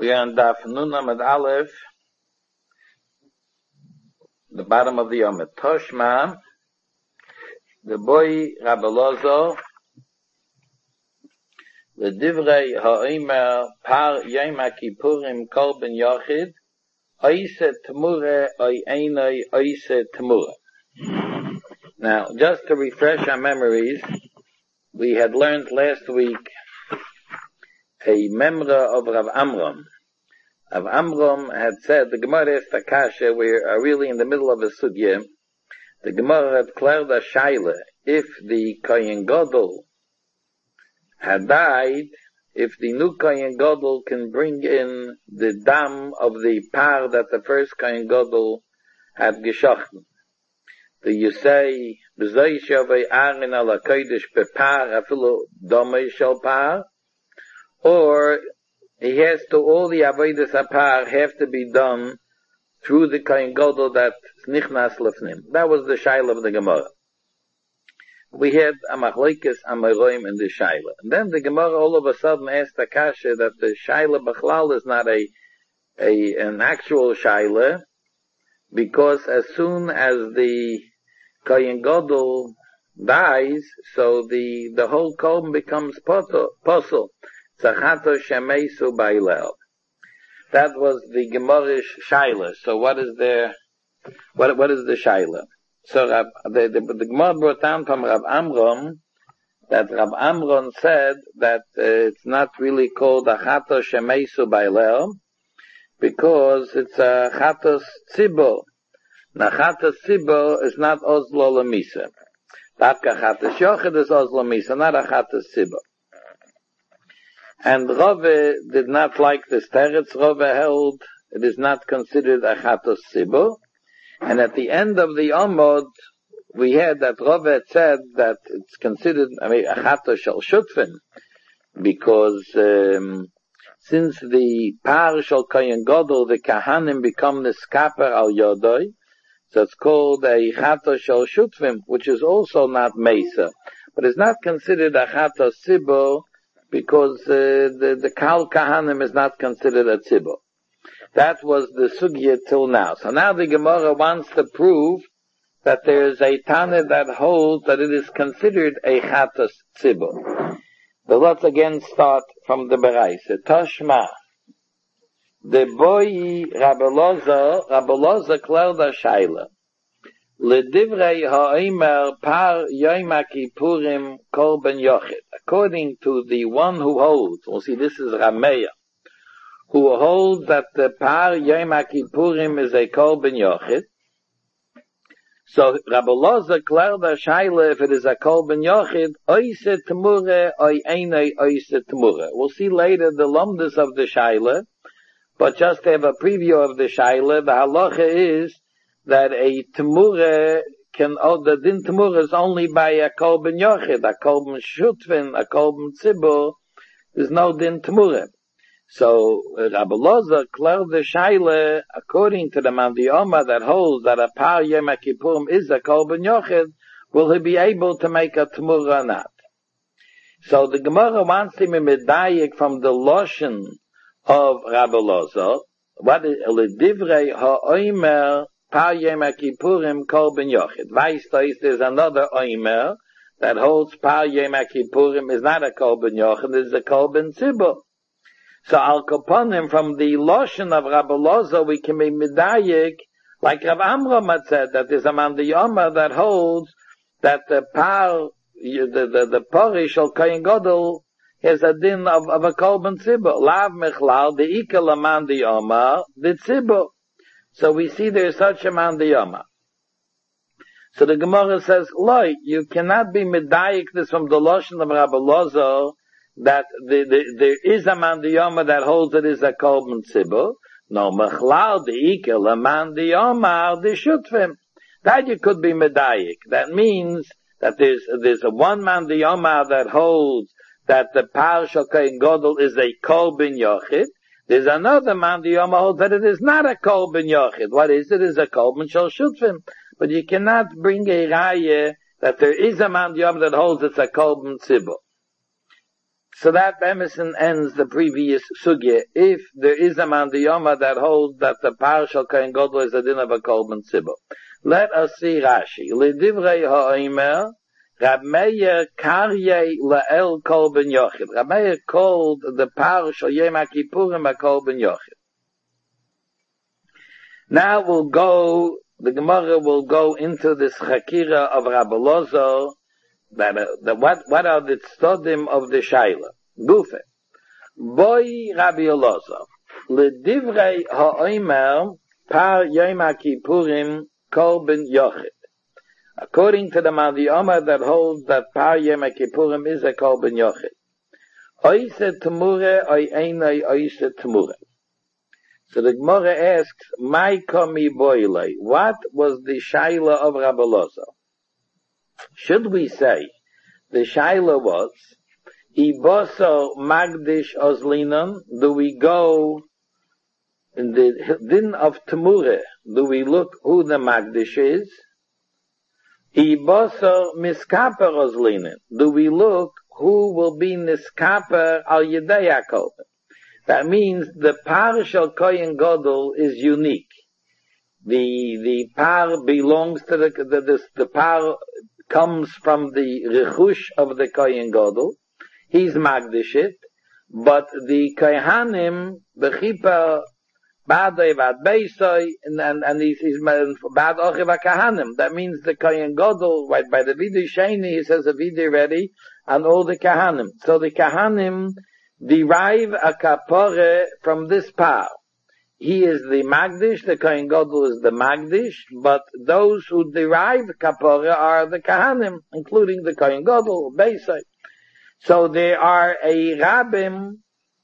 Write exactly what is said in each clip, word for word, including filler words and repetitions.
We are on Daf Nun Amud Aleph, the bottom of the Yom Toshma. The boy Rabbi Lozo, the Divrei Ha'omer Par Yom Kippurim Kol Ben Yochid, Oise Temure Oy Einoi Oise Temure. Now, just to refresh our memories, we had learned last week a memra of Rav Amram. Rav Amram had said, the Gemara is Takasha, we are really in the middle of a sugya. The Gemara had declared a shaila, if the Kohen Gadol had died, if the new Kohen Gadol can bring in the dam of the par that the first Kohen Gadol had geschochten. Do you say, B'zoi shavei arin ala kodesh bepar afilu domei shel par? Or he has to, all the avodas apar have to be done through the Kohen Gadol that nichnas lefnim. That was the shaila of the Gemara. We had a machlokes amaroim in the shaila. And then the Gemara all of a sudden asked the kasha that the shaila b'chlal is not a, a, an actual shaila, because as soon as the Kohen Gadol dies, so the, the whole kolm becomes posel. Zachato Shemeisu Bailel. That was the Gemarish Shaila. So what is there? What what is the Shaila? So Rav, the, the the Gemara brought down from Rav Amram that Rav Amram said that uh, it's not really called Zachato Shemeisu Bailel because it's a Chatos Tzibo. Now Chatos Tzibo is not Ozlo Lamisa. Dafka Chatos Yochid is Ozlo Misa, not a Chatos Tzibo. And Rove did not like this teretz. Rove held it is not considered a chatos sibo. And at the end of the Amud, we had that Rove had said that it's considered, I mean, a chatos shel shutfin, because um, since the par shel kohen gadol, the kahanim become the skaper al yodoi, so it's called a chatos shel shutfin, which is also not mesa, but it's not considered a chatos sibo, because uh, the, the Kal Kahanim is not considered a tzibur. That was the sugya till now. So now the Gemara wants to prove that there is a Tana that holds that it is considered a Chatos tzibur. But let's again start from the Beraisa. Toshma. The boy Rabbi Loza, Rabbi Loza Klerda Shaila. L'divrei ha'omer par Yom Kippurim kol ben yochid. According to the one who holds, we'll see this is Rameya, who holds that the par Yom Kippurim is a kol ben yochid. So Rabbi Loza Klerda Shaila, if it is a kol ben yochid, oise temure oy einei oise temure. We'll see later the lumdus of the Shaila, but just to have a preview of the Shaila, the halacha is that a temure can, oh, the din temure is only by a kol ben yochid, a kol ben shutvin, a kol ben tzibur. There's no din temure. So Rabbi Loza cleared the shaila according to the Mandiyoma that holds that a par Yom Kippurim is a kol ben yochid. Will he be able to make a temure or not? So the Gemara wants him in medayik from the loshen of Rabbi Loza. What is l'divrei ha'omer par Yom Kippurim kol ben yochid? Weißt there's another oimer that holds par Yom Kippurim is not a kol ben yochid, it's a kol ben tzibur. So al kaponim from the loshen of Rabbi Loza we can be medayik, like Rav Amram had said that there's a mandiyoma that holds that the par the the, the parish of Kohen Gadol has a din of, of a kol ben tzibur. Lav mechlal the ikel mandiyoma the tzibur. So we see there's such a mandiyama. So the Gemara says, Loi, you cannot be medayik this from the loshen of Rabbi Loza that the, the, there is a mandiyama that holds it is a kol ben tzibur. No, mechlal the ikel a mandiyama the shutfim. That you could be medayik. That means that there's there's a one mandiyama that holds that the par shel kohen gadol is a kol ben yochid. There's another mandiyama holds that it is not a kol ben yochid. What is it? It is a kol ben shel shutfim. But you cannot bring a raya that there is a mandiyama that holds it's a kol ben tzibur. So that Emerson ends the previous sugya. If there is a mandiyama that holds that the partial Kohen Gadol is a din of a Korban Tzibur. Let us see Rashi. L'divrei ha'omer, Rab Meir karye la'el Korban Yochid. Rab Meir called the partial Yom HaKippurim a Korban Yochid. Now we'll go, the Gemara will go into this Chakira of Rabbi Elazar, that, uh, the, what, what are the tzodim of the Shaila? Gufe. Boy Rabbi Elazar, L'divrei ha'omer, par Yom HaKippurim, Korban Yochid. According to the Mandiyama that holds that par Yom HaKippurim is a Korban Yochid. Oise Temure, oy einay oise Temure. So the Gemara asks, "My komi boile." What was the shaila of Rabbi Elazar? Should we say the shaila was, "Iboso magdish ozlinon"? Do we go in the din of Temure? Do we look who the magdish is? Iboso miskaper ozlinon. Do we look who will be niskaper al yedei HaKorban? That means the partial Kohen Gadol is unique. The, the par belongs to the, the, the, the par comes from the rechush of the Kohen Gadol. He's magdishit, but the Kohanim, the Chippah, Badei Vad Beisoi, and, and, and he's, he's Bad Ochiv HaKahanim. That means the Kohen Gadol, right, by the Vidui Sheni, he says a Vidui ready, and all the Kahanim. So the Kahanim derive a kapore from this par. He is the Magdish, the Kohen Gadol is the Magdish, but those who derive kapore are the Kahanim, including the Kohen Gadol, Beisai. So there are a Rabbim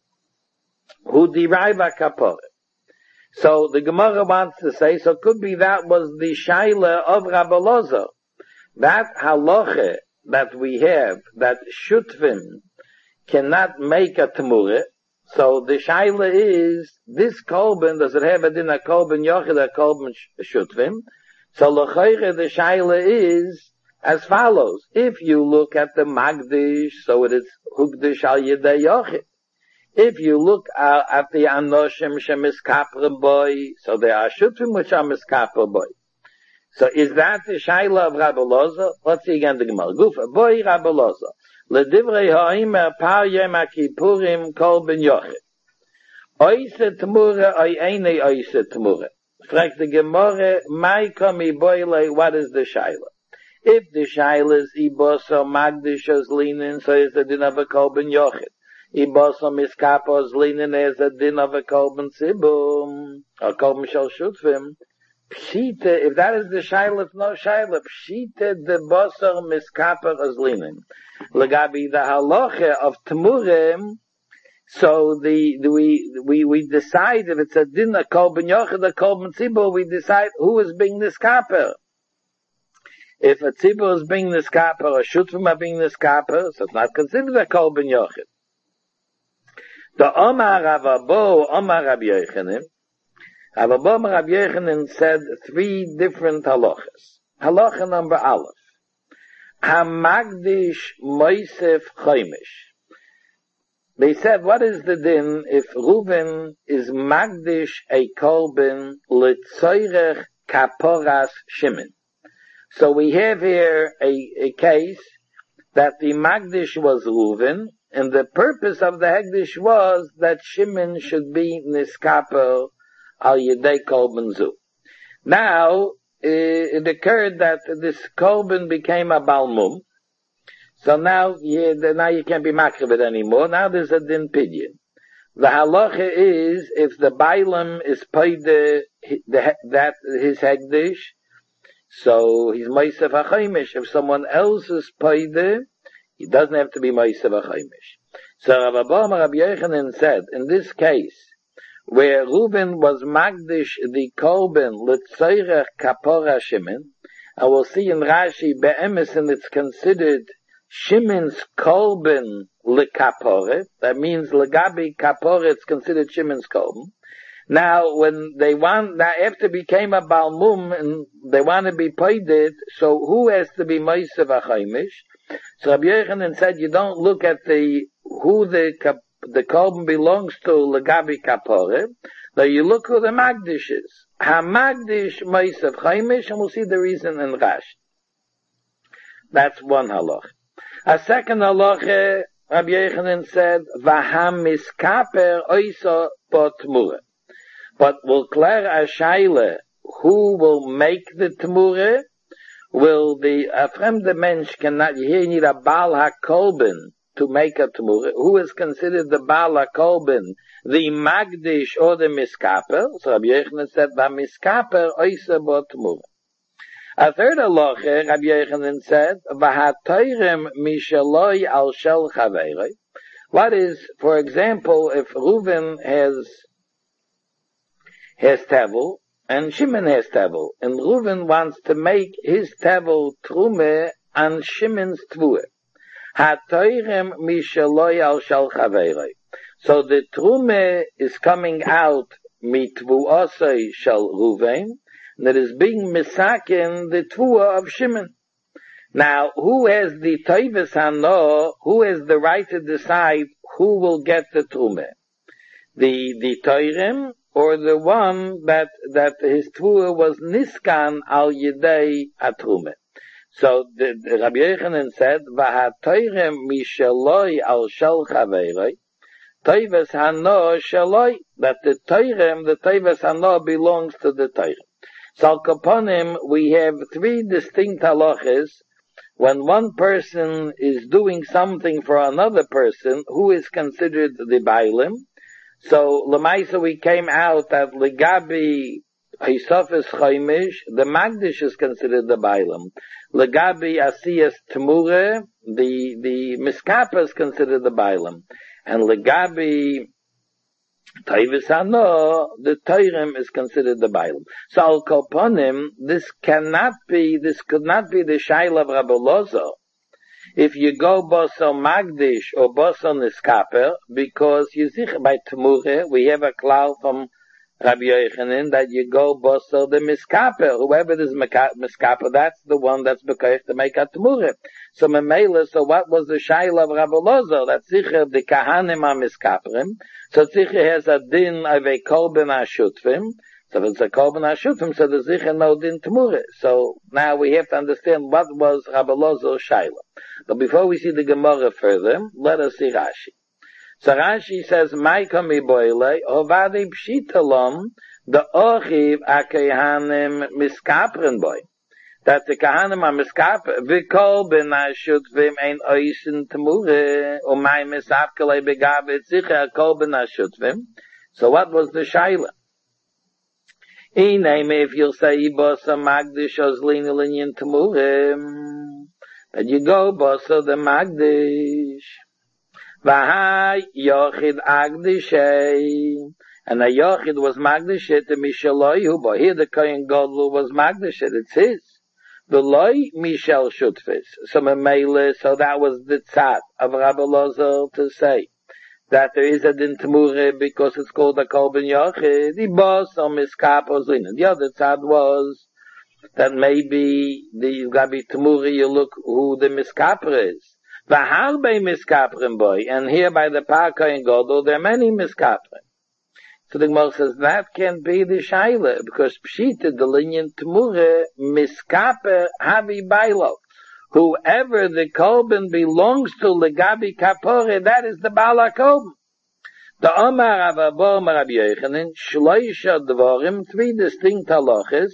who derive a kapore. So the Gemara wants to say, so could be that was the Shaila of Rabbi Elazar. That halacha that we have, that Shutvim cannot make a Temure. So the Shaila is, this Korban, does it have a din a Korban Yochid, a Korban Shutvim? So l'chayre the Shaila is as follows. If you look at the Magdish, so it is Hugdish al Yedei Yochid. If you look uh, at the Anoshim Shemiskapre boy, so there are Shutvim which are Miskapre boy. So is that the Shaila of Rabbi Elazar? Let's see again the Gemara. Gufa, boy Rabbi Elazar. L'divrei ha'omer par Yom HaKippurim Korban Yochid. Oise Temure, oy einay oise Temure. Fragt the Gemara, mai komi boile, what is the Shaila? If the Shaila is Iboso Magdishos Linin, so is the din of a Korban Yochid. Iboso Miskapos Linin is a din of a Korban Tzibur, or Korban Shel Shutvim. Pshite, if that is the Shaila, it's no Shaila. Pshite de Bosor Miskaper Ozlinin. Legabi the halacha of Temurim, so the, the we we we decide if it's a din a Korban Yochid, a Korban Tzibur, we decide who is being niskaper. If a Tzibur is being niskaper, or Shutvim are being niskaper, so it's not considered a Korban Yochid. The Omar Avabo, Omar Rabbi Yochanan, Avabo Rabbi Yochanan said three different halachas. Halacha number Aleph. Hamagdish Moisef Chaimish. They said, what is the din if Reuven is Magdish a Korban L'tzoirech Kaporas Shimon? So we have here a, a case that the Magdish was Reuven, and the purpose of the Hegdish was that Shimon should be Niskaper al Yedei Korban Zu. Now, it occurred that this Korban became a Balmum. So now, yeah, now you can't be makrivit anymore. Now there's a din pidyon. The halacha is, if the Bailam is paid the, the, that, his Hegdish, so he's Moisef HaChaimish. If someone else is paid it, he doesn't have to be Moisef HaChaimish. So Rav Abba Rabbi Yochanan said, in this case, where Reuven was Magdish the Korban L'tzoirech Kapora Shimon, and we'll see in Rashi, Be'emesin it's considered Shimon's Korban L'kapore, that means L'gabi Kapore, it's considered Shimon's Korban. Now, when they want, now after it became a Balmum, and they want to be paid it, so who has to be Moisef HaChaimish? So Rabbi Yochanan said, you don't look at the who the the korban belongs to legabi kapore, then you look who the magdish is. Ha magdish meisav chaimish, and we'll see the reason in Rashi. That's one halach. A second halach, Rabbi Yochanan said, v'ham miskaper oisa potmure. But will clear a shaila, who will make the tmure? Will the a fremde mensch cannot, here you need a Baal HaKolben to make a tmure. Who is considered the Baal HaKolben? The Magdish or the Miskaper? So Rabbi Yochanan said, v'miskaper oisa potmure. A third halacha, Rabbi Yochanan said, v'hatoyrem mishaloi al shel chaverei. What is, for example, if Reuven has has tevel, and Shimon has tevel, and Reuven wants to make his tevel trume on Shimon's tvue. Hatoyrem mishaloi al shel chaverei. So the trume is coming out mitvuosei shel Reuven, that is being misaken the tvua of Shimon. Now, who has the toivus hano? Who has the right to decide who will get the trume? The the toirem, or the one that that his tvua was niskan al yedei atrume. So the, the Rabbi Yochanan said, "V'hatoirem mishaloi al shel chaverei." Toivus hano shaloi, that the toirem, the toivus hano belongs to the toirem. So upon him, we have three distinct halachas. When one person is doing something for another person, who is considered the bailim? So lemaisa we came out that legabi hisofis chaimish, the magdish is considered the bailim. Legabi asiyas temure, the the miskapa is considered the bailim, and legabi Taivis Hano, the Tairem is considered the Bailam. So Al Koponim, this cannot be, this could not be the Shaila of Rabbi Lozo if you go Boso Magdish or Boso Niskaper, because you see by Temure, we have a cloud from Rabbi Yochanan that you go Boso the Miskaper, whoever is Miskaper, that's the one that's Bekoich to make a Temure. So Memela, so what was the Shaila of Rabbi Lozo? That's sicher the Kahanim are Miskaperim. So sicher has a din of a Korban HaShutvim. So if it's a Korban HaShutvim, so there's sicher no din Temure. So now we have to understand what was Rabbi Lozo's Shaila. But before we see the Gemara further, let us see Rashi. So Rashi says, Maika mi boile, hovadi pshitalom, the ochiv akehanim miskapren boy. That the kahanim are miskapren, vikol ben ashutvim ein oisin temure, umay misapkele begavit sicher kol ben ashutvim. So what was the shaila? Iname, if you'll say, bosa magdish ozlin linyan temure, that you go bosa the magdish. V'hai yochid agdishay, and a yochid was magdishet to Mishaloyu, but here the Kohen Gadol was magdishet, it's his. The loy Mishal Shutfis. So Memele, so that was the tzad of Rabbi Lozo to say that there is a din temure because it's called a Korban Yochid. The boss on Miskapos in. The other tzad was that maybe the Gabi temure, you look who the Miskaper is. V'harbe miskaprim boy, and here by the Parka in Godel, there are many miskaprim. So the Gemara says that can't be the shaila because pshita the linyan temure miskaper havi bailo. Whoever the kolben belongs to legabi kapore, that is the bala kolben. The Omar Avabo Rabbi Yochanan shloisha dvarim, three distinct halachas.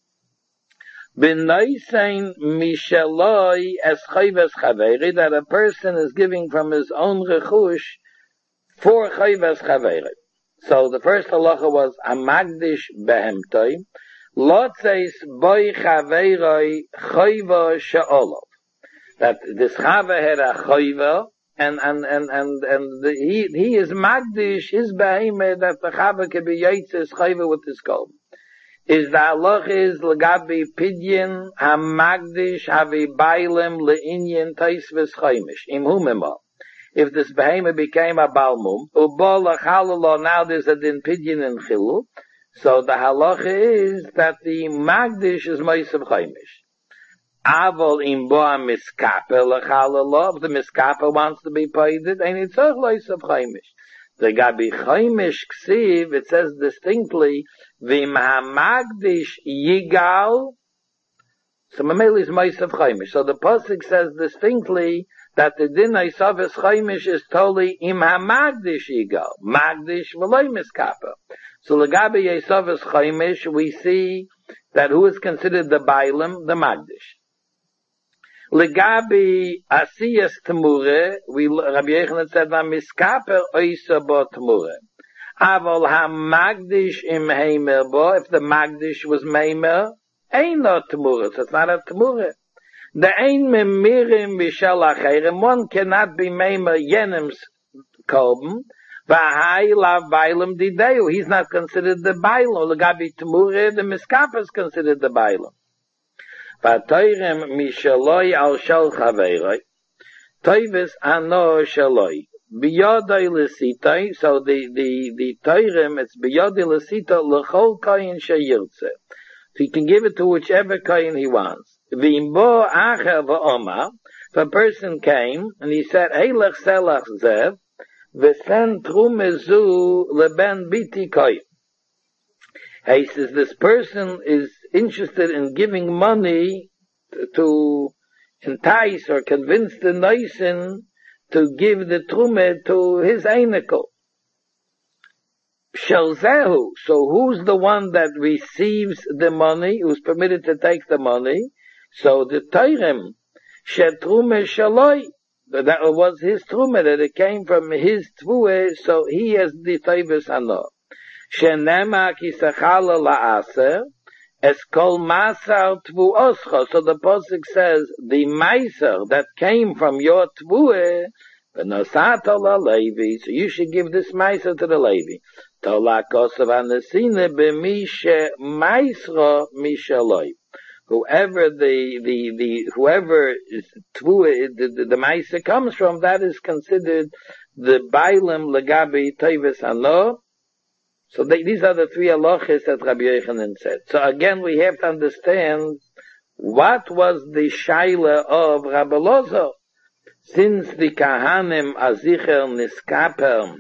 B'naisein mishaloi es chayves chaveri, that a person is giving from his own rechush for chayves chaveri. So the first halacha was amagdish behemtoi, lotzeis boy chaveroi chayva she'olov. That this chava had a chayva, and and and and and the, he he is magdish his behemah that the chava can be yitzes chayva with his kolb. Is the halach is legabi pidyin hamagdish havi bailem leinyan taisves chaimish im humema. If this behemoth became a balmum, ubal lachalala, now there's a din pidyin and chilu, so the halach is that the magdish is meisav chaimish. Avol im boa miskaper lechalalav. The miskaper wants to be paid, and it's a lois of chaimish. The gabi chaimish ksiv, it says distinctly, v'im hamagdish yigal. So mameli is mois of chaimish. So the pasuk says distinctly that the din isavis chaimish is totally im hamagdish yigal. Magdish v'loi miskaper. So legabi isavis chaimish, we see that who is considered the bailam, the magdish. Legabi asiyas temure, we Rabbi Yochanan said that miskaper oisa bo temure. Aval ha magdish im heimer bo. If the magdish was meimer, ain't no temure. So it's not a temure. The ein memirim bishal acherem. One cannot be meimer yenim's kolben. V'hai lav bailam dideu. He's not considered the bailam. Legabi temure, the miskaper is considered the bailam. V'toyrem mishaloi al shal chaveiroi. Toyves ano shaloi. Biyodai l'sitoi. So the, the, the toyrem, it's biyodai l'sito l'chol koyin sheyirtze. So he can give it to whichever koyin he wants. V'imbo acher v'oma. If a person came and he said, hey lech selach zev, v'sen trumezu leben biti koyin. He says this person is interested in giving money to entice or convince the Noisin to give the Trume to his Einikel. Shelzehu, so who's the one that receives the money, who's permitted to take the money? So the Teirem, Shetrume Shaloi, that was his Trume, that it came from his Tvue, so he has the Teivus Hanor. Shenema ki sechala la'aser, es kol masar tvu oscha. So the posuk says, the meiser that came from your tvue, v'nosato la'levi, so you should give this meiser to the Levi. Tola kosav anesine b'mishe meisra mishaloi. Whoever the, the, the, whoever is tvue, the, the, the meiser comes from, that is considered the bailam legabi tevis hanor. So they, these are the three halachas that Rabbi Yochanan said. So again, we have to understand what was the shaila of Rabbi Lozo. Since the kahanim azicher niskaper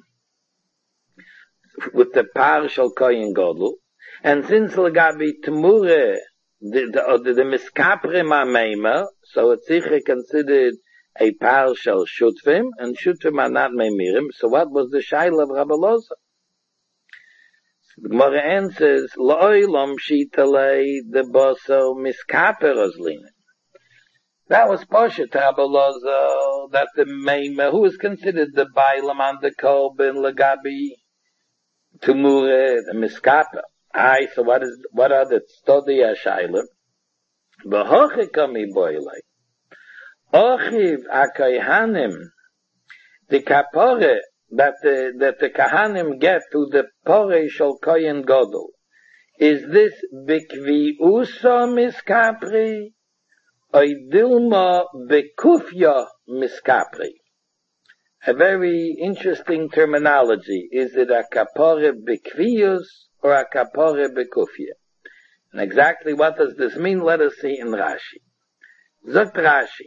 with the partial koyin godel, and since legabi temure the the, the, the miskaprim are so it's sicher considered a partial shutvim, and shutvim are not meimerim. So what was the shaila of Rabbi Lozo? The Gemara answers, Lo'olam shitalei the boso miskaper ozlina. That was Pasha Tabalozo, that the Meima, who is considered the Bailam on the Kolbin, Lagabi, Tumure, the miskaper. Aye, so what is, what are the Stodi Ashailim? V'hochikami boilei. Ochiv akayhanim, the kapore, that the, that the Kahanim get to the Porei Shel Koyen Godel. Is this Bikvi Uso Miskapri? Or Dilma Bekufya Miskapri? A very interesting terminology. Is it a Kapore Bekvius or a Kapore Bekufya? And exactly what does this mean? Let us see in Rashi. Zot Rashi.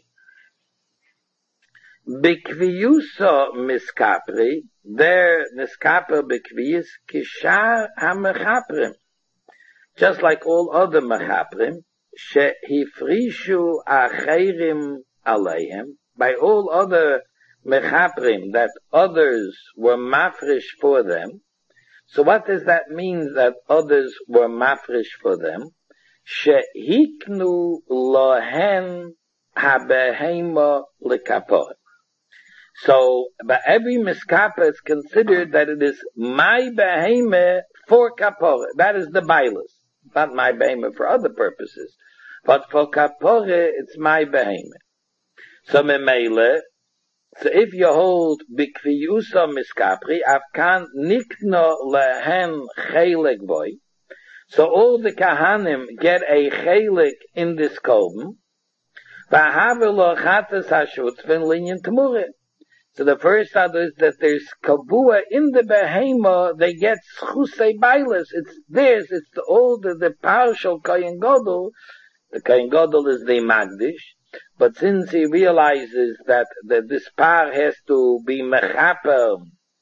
Bekviyuso miskapri, there niskaper bekviyus kishar hamechaprim. Just like all other mechaprim, shehifrishu acherim aleihem, by all other mechaprim, that others were mafresh for them. So what does that mean, that others were mafresh for them? Shehiknu lohen habehema lekapor. So, but every miskapa is considered that it is my behemah for kapore. That is the bailus. Not my behemah for other purposes. But for kapore, it's my behemah. So, memele, so if you hold bikviyusa miskapri, avkan nikno lehen chelek boy. So all the kahanim get a chelek in this kolben. V'havelo chatas hashutfin linyan temurit. So the first other is that there's kabua in the behema, they get schusei bailas. It's theirs, it's the older, the partial kohen gadol, The Kohen Gadol is the Magdish, but since he realizes that, that this par has to be mechaper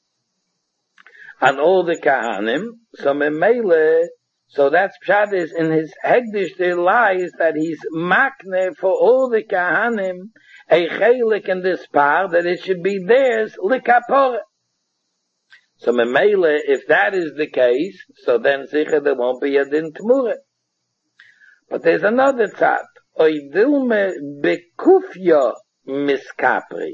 on all the Kahanim, so Memele, so that's Pshat is in his Hegdish there lies that he's makne for all the Kahanim, a chelik in this par, that it should be theirs, likapore. So Memele, if that is the case, so then sicher there won't be a din tmure. But there's another tzad. Oidilme bekufya miskapri.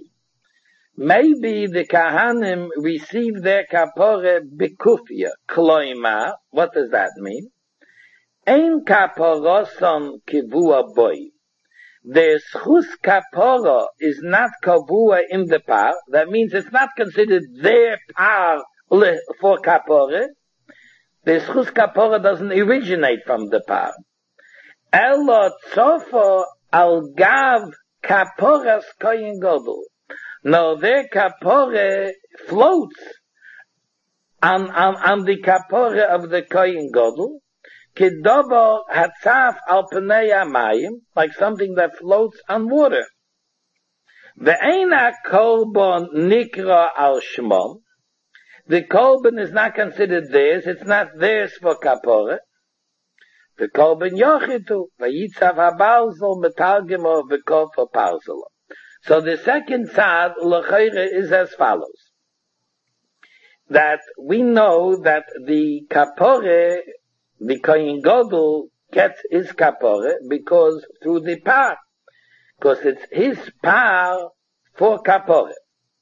Maybe the Kahanim receive their kapore bekufya. Kloima, what does that mean? Ein kaporoson kivua boy. The schus kapora is not kavua in the par. That means it's not considered their par for kapore. The schus kapora doesn't originate from the par. Elo tzofo al gav kaporas koyin gadol. No, their kapore floats on, on, on the kapore of the koyin gadol. Kidobo hatzaf al pnei hamayim, like something that floats on water. Ve'ena kolbon nikra al shmom. The kolbon is not considered theirs. It's not theirs for kapore. The kolben yochitu, vayitzav habalzel metalgemo v'kof haparzelo. So the second tzad l'chayre is as follows: that we know that the kapore, the kohen gadol gets his kapore because through the par, because it's his par for kapore.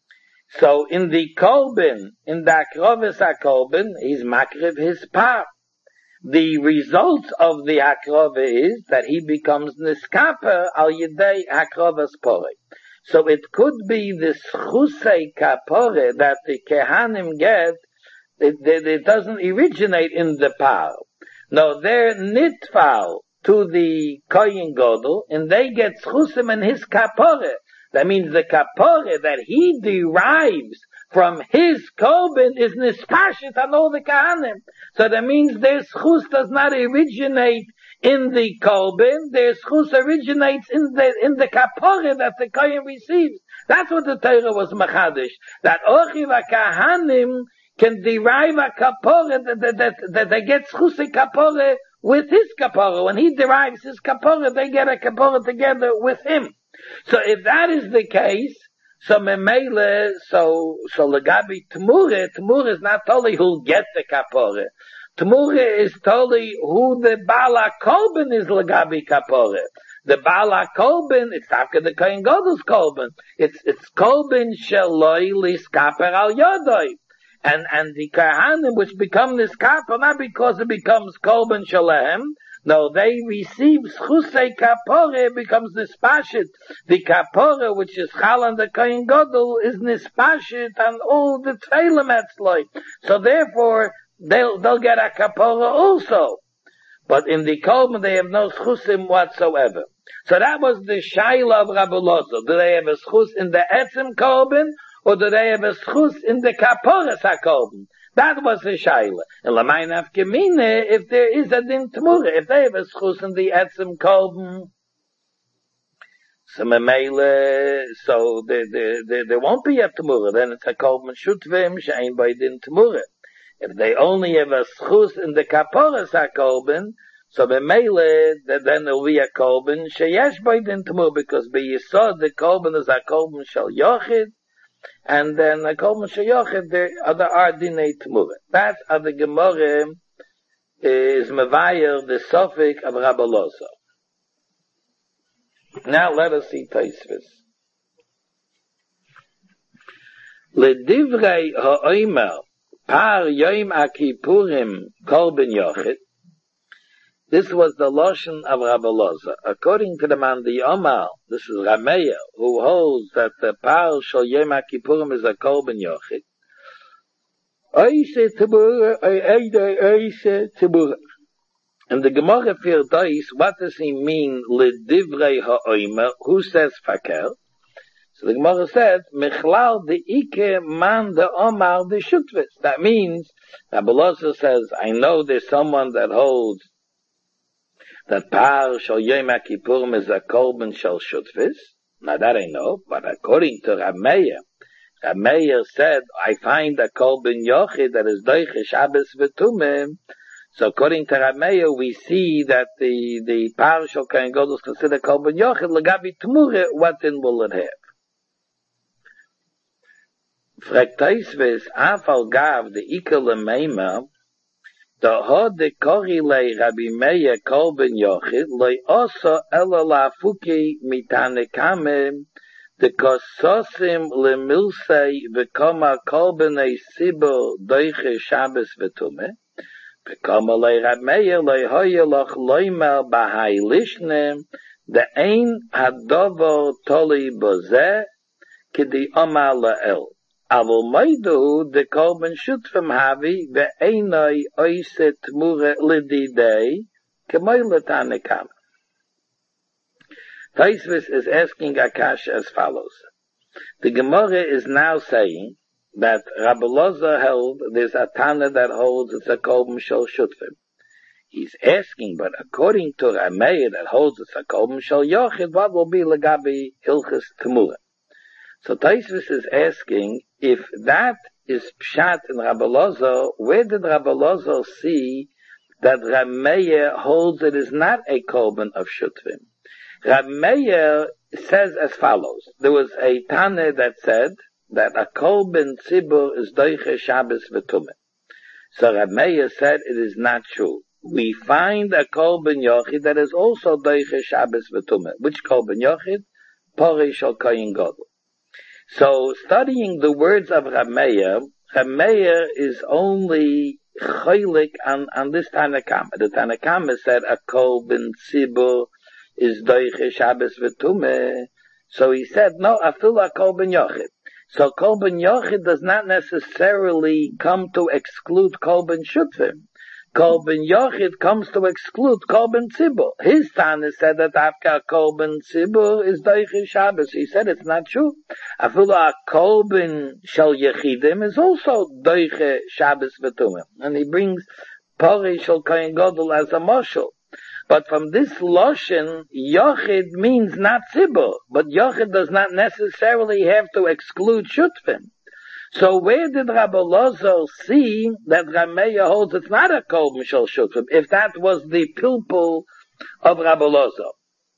So in the kolben, in the akroves hakolben, he's makriv his par. The result of the hakrova is that he becomes niskaper al yedei hakrovas pore. So it could be the schusei kapore that the kehanim get. It, it, it doesn't originate in the par. No, they're nitfal to the kohen gadol, and they get schusim in his kapore. That means the kapore that he derives from his kolben is nispashit on all the kahanim. So that means their schus does not originate in the kolben. Their schus originates in the in the kapore that the kohen receives. That's what the Torah was machadish. That ochiv kahanim can derive a kapore that that that, that they get schus kapore with his kapore. When he derives his kapore, they get a kapore together with him. So if that is the case, so memele, so so legabi tmure, tmure is not totally who'll get the kapore. Tmure is totally who the bala kolben is legabi kapore. The bala kolben, it's after the kohen gadol's kolben. It's it's kolben sheloi liskaper al yodoi. And and the kahanim which become this kapor not because it becomes kolben shalehem. No, they receive schusei kapore, becomes nispashit. The kapore, which is chal on the kohen gadol, is nispashit on all the tefillim etzloi. So therefore, they'll they'll get a kapore also. But in the kolben, they have no schusim whatsoever. So that was the shaila of Rabbi Lozo. Do they have a schus in the etzim kolben, or do they have a schus in the kapore sakolben? That was the shaila. And l'mayin afkemine, if there is a din tmure, if they have a schus in the etzim kolben, so memele, so there, there, there, there won't be a tmure. Then it's a kolben shutvim she'ein by din tmure. If they only have a schus in the kaporas hakolben, so memele, then there will be a kolben sheyesh by din tmure, because by yisod the kolben is a kolben shel yochid. And then a kol mashayochid, there are the ardinei tmure. That are the Gemara is mevayer the suffix of Rabbi Lozo. Now let us see Tosfos. Ledivrei ha'omer par yom akipurim kol ben yochid. This was the lotion of Rabbi Loza. According to the man, the Omar, this is Rameya, who holds that the Par Shal Yom HaKippurim is a Kol Ben Yochid. Oise Tibura, Oide Oise Tibura. And the Gemara Fir Dois, what does he mean, L'divrei ha'omer, who says Faker? So the Gemara said, Mechlal de Ike man de Omar de Shutvis. That means, Rabbi Loza says, I know there's someone that holds that Par Shal Yom HaKippurim is a Korban Shal Shutfis. Now that I know, but according to Rab Meir, Rab Meir said, I find a Korban Yochid that is Doiche Shabbos V'tumim. So according to Rab Meir, we see that the, the Par Shal Kohen Gadol is considered Korban Yochid, L'gabi Tmure, what then will it have? Fragt Tosfos, Afal Gav, the Iker L'meima, the hod de kori lei Rabbi Meir Korban Yochid lei oso ela lafuki mitane kame de kososim lemilsei v'koma korbanei sibo doiche Shabbos v'tume v'koma lei Rabbi Meir lei hoye loch loimer bahai lishne de ein hadovo toli boze kedi omar la'el. Avol meidu de korban shutfim havi ve'enoi oiset mure lididei kemoyle tanekam. Tosfos is asking Akash as follows. The Gemara is now saying that Rabbi Loza held there's a Tana that holds it's a korban shel shutfim. He's asking, but according to Rameir that holds it's a korban shel yochid, what will be legabi hilchas temura? So Tosfos is asking, if that is pshat in Rabbi Lozo, where did Rabbi Lozo see that Rabbi Meir holds it is not a korban of shutfim? Rabbi Meir says as follows. There was a Tana that said that a korban tzibur is doiche Shabbos v'tumah. So Rabbi Meir said it is not true. We find a korban yochid that is also doiche Shabbos v'tumah. Which korban yochid? Porei shel Kohen Gadol. So, studying the words of Rab Meir, Rab Meir is only chaylik on, on this Tanakama. The Tanakama said a korban tzibur is doiche Shabbos v'tumeh. So he said, no, afilu a korban yochid. So korban yochid does not necessarily come to exclude korban shutfim. Korban yochid comes to exclude korban tzibur. His Tana said that after korban tzibur is doiche Shabbos. He said it's not true. Afilu a korban shel yechidim is also doiche Shabbos v'tumah. And he brings Porei shel Kohen Gadol as a mashal. But from this loshen, yochid means not tzibur. But yochid does not necessarily have to exclude shutfim. So where did Rabbi Lozo see that Rabbi Meir holds it's not a korban shel shutfim, if that was the pilpul of Rabbi Lozo?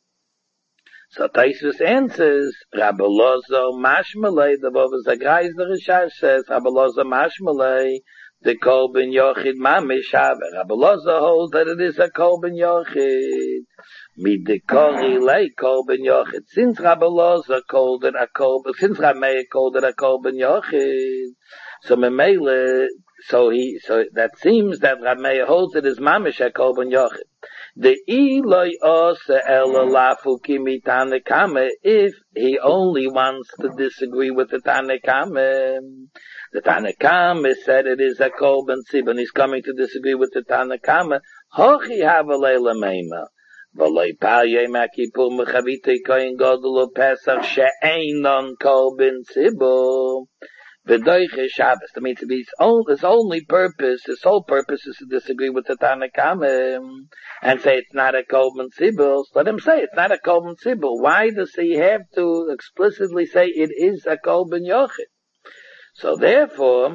So Tosfos answers, Rabbi Lozo mashmalei, the Bava Zagrais, the Rishash says, Rabbi Lozo mashmalei, the korban yochid mamish have. Rabbi Lozo holds that it is a korban yochid. Midikori lei korban yochid. Since Rabbi Loza called it a korban, since Rabbi Meir called it a korban yochid, so Memele, so he, so that seems that Rabbi Meir holds it as mamish a korban yochid. The iloi ose ela lafuki mitanekame, if he only wants to disagree with the Tanekame. The Tanekame said it is a korban tzibur, and he's coming to disagree with the Tanekame. Hochi havalei lemeima. V'loi par yom HaKippur mechavitei Kohen Gadol u'Pesach she'einon korban tzibur v'doiche Shabbos. That means his own, his only purpose, his sole purpose is to disagree with the Tanakama and say it's not a korban tzibur. Let him say it's not a korban tzibur. Why does he have to explicitly say it is a korban yochid? So therefore,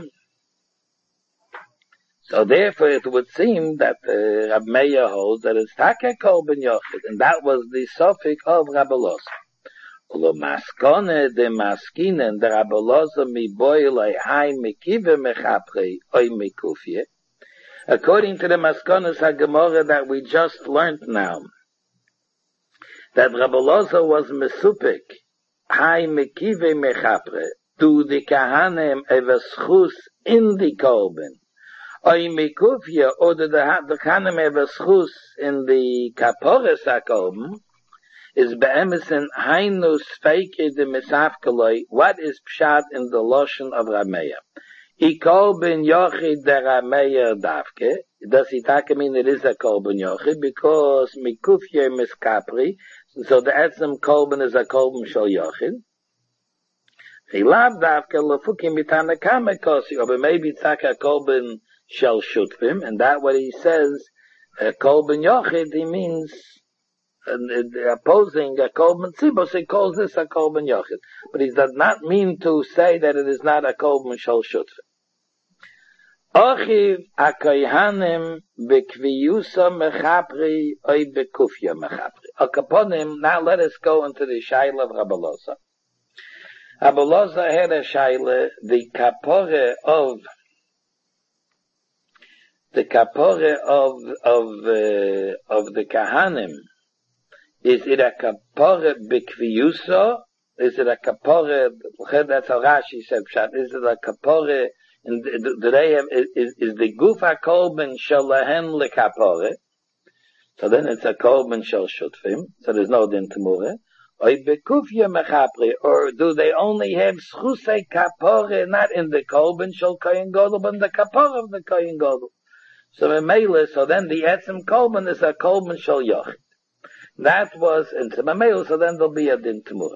So therefore, it would seem that uh, Rab Meir holds that it's taka korban yochid, and that was the suffix of Rabbi Loza. Ulo maskone de maskinen de Rabbi Loza mi boilei hai mikive mechapre oi mikufye. According to the maskones haGemara that we just learned now, that Rabbi Loza was mesupik hai mikive mechapre to the kahanem eveschus in the korban. Oy mikufya, or the the kanem eveschus in the kaporas hakorban, is be'emes in hainu sveike de misafkaloi. What is pshat in the lotion of Rab Meir? I korban yochid de Rab Meir davke. Does it mean it is a korban yochid? Because mikufya miskapri, so the etzem korban is a korban shel yochid. Chilav davke lefukim mitanekame kosi, or maybe it's a korban shel shutfim, and that what he says a Kolben Yochid, he means, and uh, opposing a Kolben Tzibos, he calls this a Kolben Yochid. But he does not mean to say that it is not a Kolben Shal Shutfim. Ochiv akoyhanim bekviyusa mechapri oy bekufya mechapri. Akaponim, now let us go into the Shaila of Rabbi Loza. Rabbi Loza had a Shaila, the kapore of, the kapore of, of, uh, of the Kahanim. Is it a kapore bekviyusa? Is it a kapore, that's how Rashi said, is it a kapore, and the day is, is the gufa kolben shalahen lekapore. So then it's a kolben shal shutfim. So there's no din temure. Oy bekufya mechapri, or do they only have schusei kapore not in the kolben shal kohen gadol, but in the kapore of the kohen gadol? So in Mele, so then the etzem kolben is a kolben shal yochid. That was in Tzemamel, so then there'll be a din temure.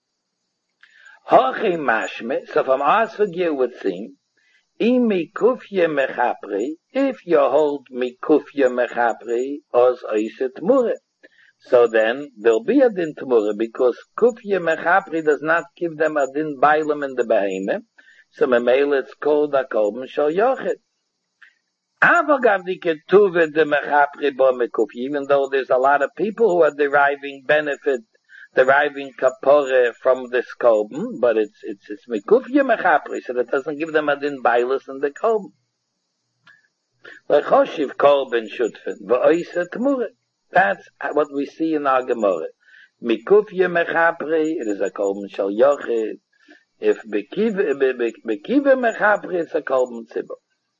Hochi mashme, so from our sugya would seem, Mikufya mechapri, if you hold mikufya mechapri, os oiset mure. So then, there'll be a din temure, because kufya mechapri does not give them a din bailam in the behemoth, so memele it's called a kolben shal yochid. Avagav di ketuve de mechapri bo mikufya, even though there's a lot of people who are deriving benefit, deriving kapore from this kolben, but it's it's it's mikufya mechapri, so that doesn't give them a din bailus in the kolben. Lechoshiv kolben shutfin v'oisa temure. That's what we see in our Gemara. Mikufya mechapri, it is a kolben shal yochid. If bekiva mechapri, it's a kolben tzibur.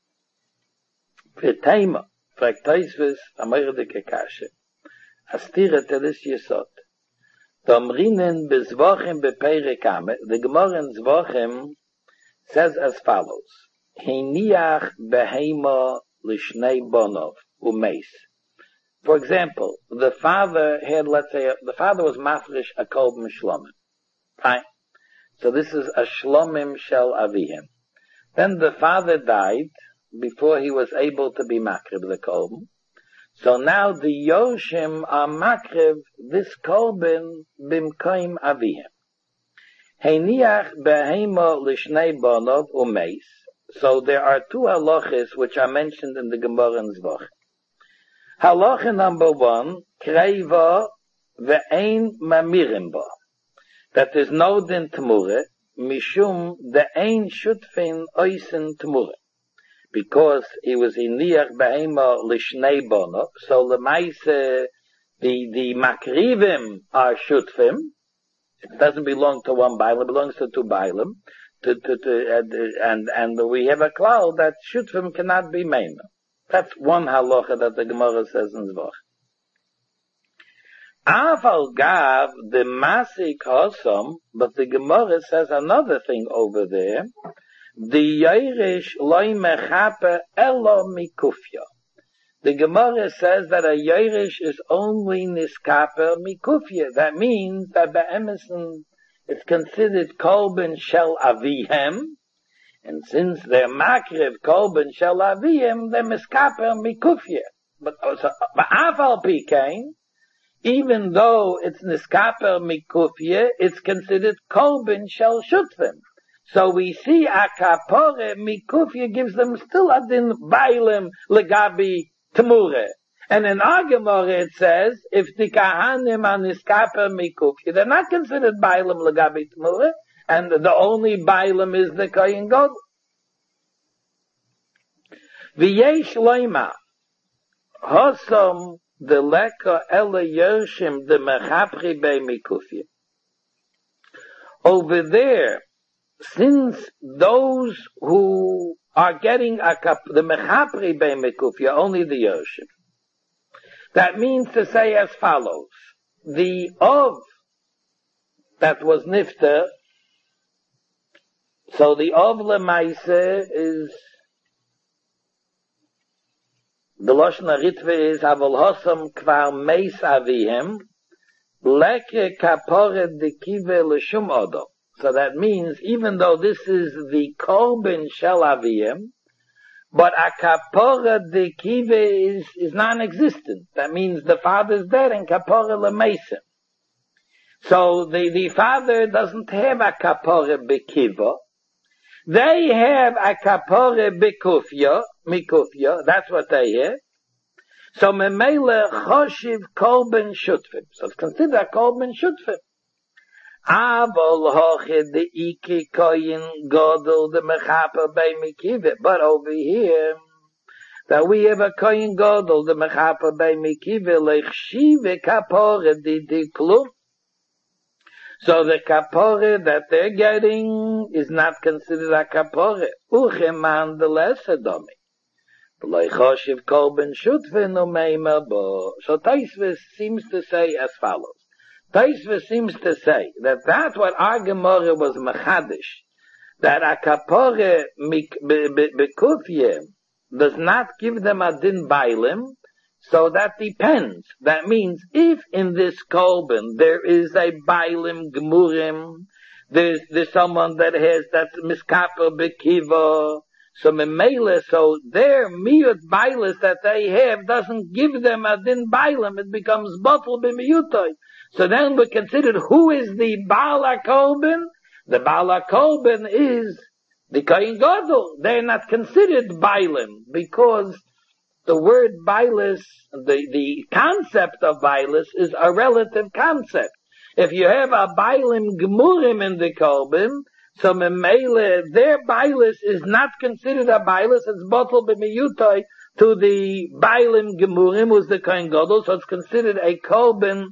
V'teima, fraktoisvis amoyrdike kashe. Astira telis yesod. Tomrinen bezvochem beperekame. The Gemara in Zvochem says as follows: Hiniach behema lishnei bonov umeis. For example, the father had, let's say, the father was mafresh a kolben shlomim. Fine. So this is a shlomim shel avihim. Then the father died before he was able to be makrib the kolben. So now the Yoshim are makriv this kolben bimkoim avihim. Heiniach behema lishnei bonov umeis. So there are two halachas which are mentioned in the Gemara in Zvach. Halacha number one, kreiva ve'ein mamirim ba. That there's no din temure, mishum de'ein shutfin oisen temure. Because he was in niach behema lishnei bono, so lemaise the the makrivim are shutfim. It doesn't belong to one bailam; it belongs to two bailam. To, to, to, and and we have a cloud that shutfim cannot be meima. That's one halacha that the Gemara says in Zvach. Aval gav the masik hosam, but the Gemara says another thing over there. The Yeirish loy mechape elo mikufya. The Gemara says that a Yeirish is only niskaper mikufya. That means that by Emerson it's considered kolben shel avihem, and since they're makriv kolben shel avihem, they're miskaper mikufya. But also, ba'afal pikein, even though it's niskaper mikufya, it's considered kolben shel shutfim. So we see a kapore mikufya gives them still a din bailim legabi temure. And in our Gemara it says, if the kahanim are niskaper mikufya, they're not considered bailim legabi temure, and the only bailim is the kohen gadol. V'yesh loima hosam the leka ele yoshim the mechapri be mikufya. Over there, since those who are getting a kap, the mechapri be mikufya, only the yoshim. That means to say as follows: the of that was nifter, so the of lemaise is the lashon haritve is aval hosam kvar meis avihem leke kapore dekive l'shum odom. So that means even though this is the kolben shel avihem, But a kapora de kive is, is non-existent. That means the father's dead and kapora lemesa. So the, the father doesn't have a kapora bekiva. They have a kapora bekufya, mikufya, that's what they have. So memele choshiv kolben shutfim. So it's considered a kolben shutfim. Avol hoche de iki koyin godel de mechaper bei mikive. But over here, that we have a koyin godel de mechaper bei mikive lechshive kapore di di klum. So the kapore that they're getting is not considered a kapore. Ucheman de lesser domi. B'loi choshiv kolben shutfin umeima bo. So Taisvis seems to say as follows. Taisvis seems to say that that's what our Gemara was mechadish, that a kapore bekufye does not give them a din bailim, so that depends. That means if in this kolben there is a bailim gemurim, there's, there's someone that has that miskapa bekiva, so memele, so their miyut bailis that they have doesn't give them a din bailim, it becomes bottle b'miyutoi. So then we considered who is the Baal HaKolben? The Baal HaKolben is the Kohen Gadol. They're not considered Bailim because the word Bailis, the, the concept of Bailis is a relative concept. If you have a Bailim Gemurim in the Kolben, so Memele, their Bailis is not considered a Bailis, it's Botel B'miyutoi to the Bailim Gemurim, who's the Kohen Gadol, so it's considered a Kolben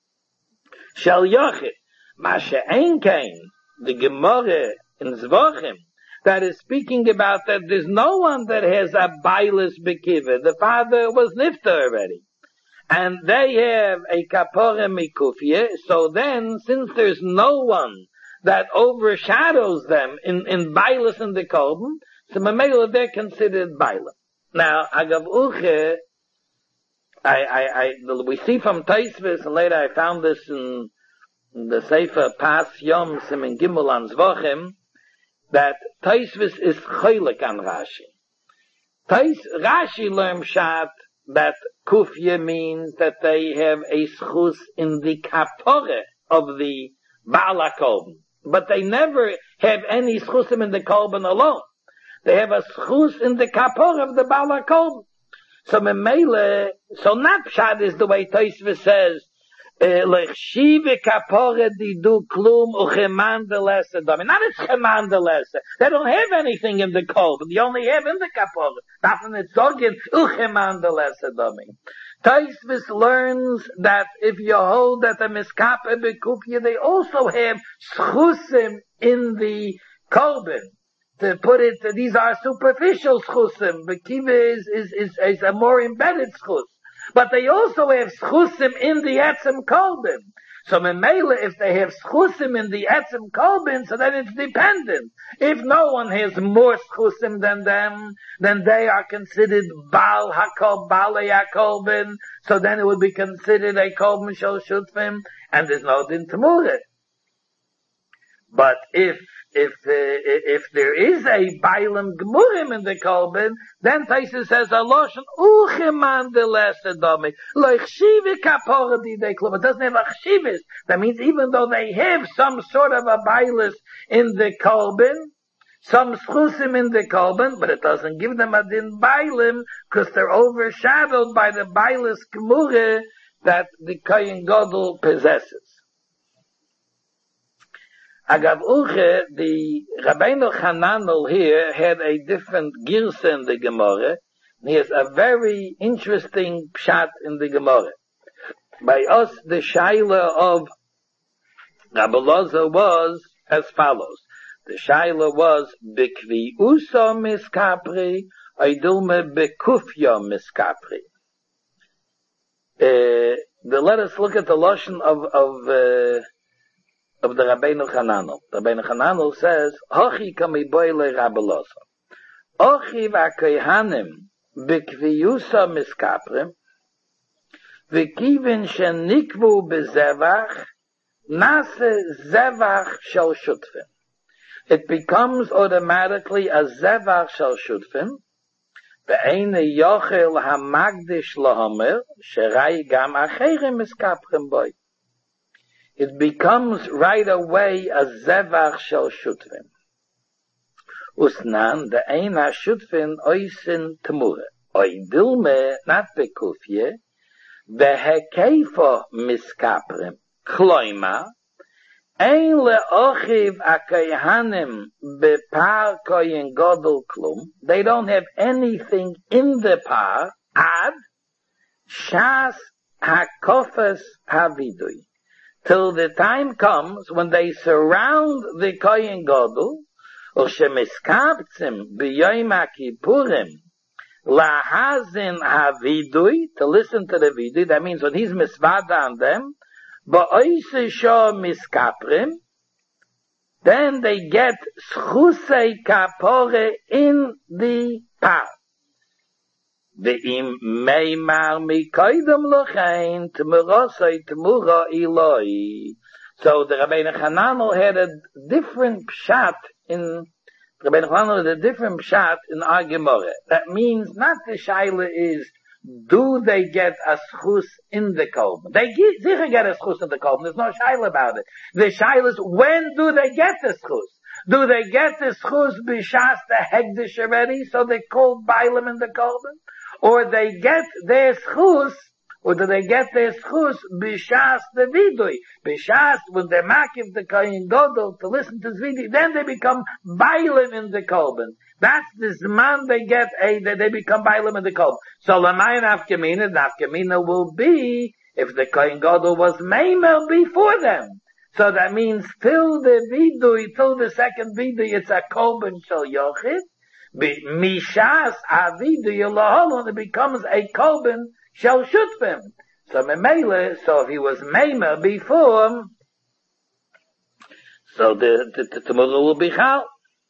Shal Yochid, Mashe Ein Kain, the Gemara in Zvachim, that is speaking about that there's no one that has a Bailis Bekiva. The father was Nifta already. And they have a Kapore Mikufye, so then, since there's no one that overshadows them in, in Bailis and the Kolben, so Mamela, they're considered Bailim. Now, Agav Uche, I, I, I, we see from Taisvis, and later I found this in, in the Sefer Pas Yom Simen Gimel an Zvachim, that Taisvis is choylek an Rashi. Tais, Rashi learned shat that Kufye means that they have a schus in the kapore of the Baal HaKolben. But they never have any schusim in the Kolben alone. They have a schus in the kapore of the Baal HaKolben. So Memele, so not pshat is the way Tosfos says, lechshive kapore di du klum ucheman de lese dami. Not it's cheman de lese. They don't have anything in the kolben. They only have in the kapore. Davon it's sorgen ucheman de lese dami. Tosfos learns that if you hold that the miskape bekufya, they also have schusim in the kolben. To put it, these are superficial schusim. Bekiva is, is, is, is a more embedded schus. But they also have schusim in the etzem kolben. So memele, if they have schusim in the etzem kolben, so then it's dependent. If no one has more schusim than them, then they are considered Baal HaKol, Baal HaKolben, so then it would be considered a kolben shel shutfim, and there's no din tamure. But if If uh, if there is a Bailam Gemurim in the Kolben, then Taisa says a lotion ucheman de lesedami loichshivi kapora di de klum. It doesn't have a chshivis. That means even though they have some sort of a bailis in the Kolben, some schusim in the Kolben, but it doesn't give them a din bailim because they're overshadowed by the bailis Gemurah that the Kohen Gadol possesses. Agav Uche, the Rabbeinu Hananel here had a different girsa in the Gemara. He has a very interesting pshat in the Gemara. By us, the shaila of Rabbi Loza was as follows. The shaila was, Bekvi uso miskapri, oidulme bekufya miskapri. Uh, the, let us look at the lotion of, of, uh, of the Rabbeinu Hananel. The Rabbeinu Hananel says, Hochi kami boile Rabbi Loza. Ochi v'akoyhanim b'kviyusa miskaprim v'kivin shenikvu b'zevach nase zevach shel shutfim. It becomes automatically a zevach shel shutfim Ve'ene yochel hamagdish lahomer, sherai gam acherim miskaprim boy. It becomes right away a zevach shel shutvim. Usnan, the ein ha-shutvim oisin temure. Oy dilme, not bekufye, ve'hekeifo miskaprim. Kloima, ein le'ochiv akayhanim bepar koyin godel klum. They don't have anything in the par, ad, shas hakofes havidui. Till the time comes when they surround the koyin godel, or shemiskaptzim b'yoyim ha-kippurim, lahazin havidui, to listen to the vidui. That means when he's misvada on them, ba'oise sho miskaprim, then they get schusei kapore in the par. Ve'im meimar mikoidem lochein temurosei temura iloi. So the Rabbeinu Hananel had a different pshat in Rabbeinu Hananel had a different pshat in our Gemara. That means not the shaila is do they get a schus in the kolben? They get, get a schus in the kolben. There's no shaila about it. The shaila is when do they get the schus? Do they get the schus b'shas the hegdish already, so they called bailam in the kolben? Or they get their schus, or do they get their schus b'shas the vidui? B'shas, when they makiv the koyin godel to listen to vidui, then they become bailim in the kolben. That's the zman they get a, that they become bailim in the kolben. So l'mayin nafkamina, nafkamina will be if the koyin gadol was meimer before them. So that means till the vidui, till the second vidui, it's a kolben shel yochid. Mishas avidui laholon, it becomes a kolben shel shutvim. So memele, so if he was meimer before, so the the, the temura will be chal.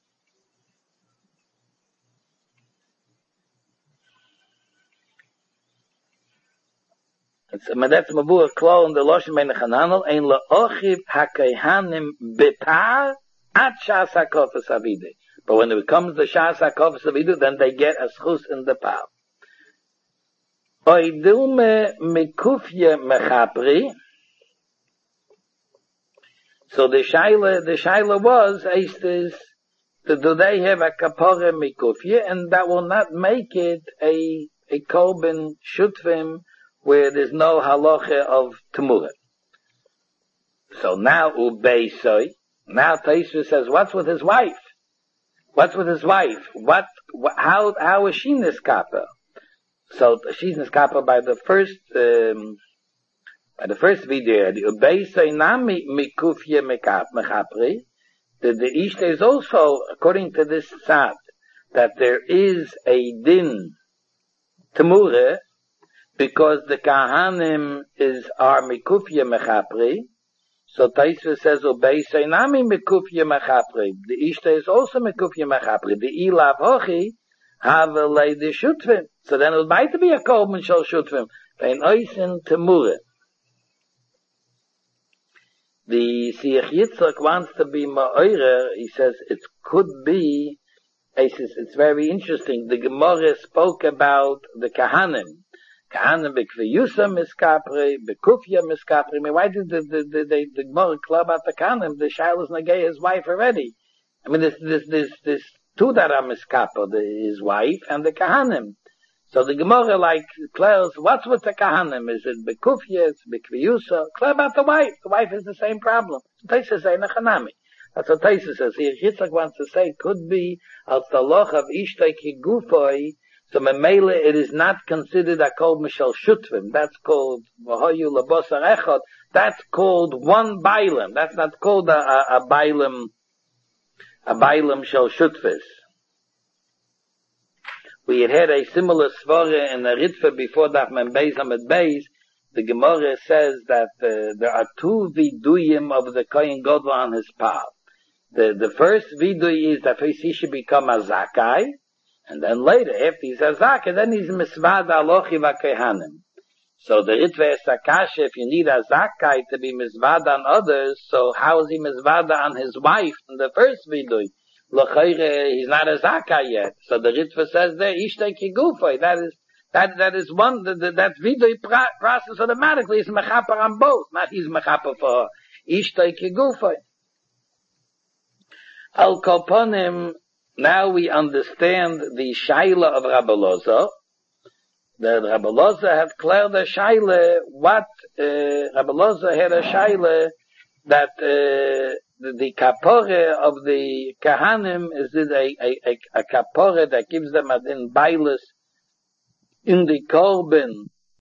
It's that's mabur klo in the loshen ben Hananel ein leochiv hakayhanim bepar at shas hakofes avide. But when it becomes the shas hakofes avide, then they get a schus in the par. Oy dilme mikufye mechapri. So the shaila, the shaila was, is, do they have a kapore mikufye, and that will not make it a a kolben shutvim, where there's no halacha of temura. So now ubeisoi, now Taisva says, what's with his wife? What's with his wife? What, how, how is she niskapa? So she's niskapa by the first, um, by the first video, the ubeisoi nami mikufye mechapri, the, the ishta is also, according to this sad, that there is a din temura, because the kahanim is are mikufye mechapri, so Taisva says, obey say nami mikufye mechapri. The ishta is also mikufye mechapri. The ilav hochi have a lady shutvim. So then it might be a kolben shel shutvim. Vein oisin temure. The Siach Yitzchak wants to be ma'orer. He says it could be. He says it's very interesting. The Gemara spoke about the kahanim. Kahanim bekviyusa miskapri, bekufya miskapri. I mean, why did the the the the, the Gemara club about the kahanim? The Shilas Nagay, his wife already. I mean, this this this this two that are miskapa, his wife and the kahanim. So the Gemara like declares, what's with the kahanim? Is it bekufya? It's bekviyusa? Clear about the wife. The wife is the same problem. Taisa say nechanami. That's what Taisa says. Here Yitzchak wants to say could be al taloch of ishtay kigufoi. So memele, it is not considered a kol mishal shutvim. That's called v'hoyu labosar echad. That's called one bailam. That's not called a, a, a bailam, a bailam shal shutvis. We had had a similar svara in the Ritva before that Mem Beis Amid Beis. The Gemara says that uh, there are two viduyim of the Kohen Gadol on his path. The the first vidui is that he should become a zakai. And then later, after he's a zakah, then he's misvada alochi v'kehanim. So the Ritva is Sakasha, if you need a zakai to be misvada on others, so how is he misvada on his wife in the first vidui? L'chayre, he's not a Zaka yet. So the Ritva says there, Ishtay Kigufay. That is, that, that is one, that, that Vidui process automatically is Mechaper on both. Not he's Mechaper for her. Ishtay Kigufay. Al Koponim, now we understand the Shaila of Rabbi Loza. That Rabbi Loza had cleared the Shaila, what, uh, Rabbi Loza had a Shaila, that, uh, the, the kapore of the Kahanim is it a, a, a, a kapore that gives them in Bailis in the Korban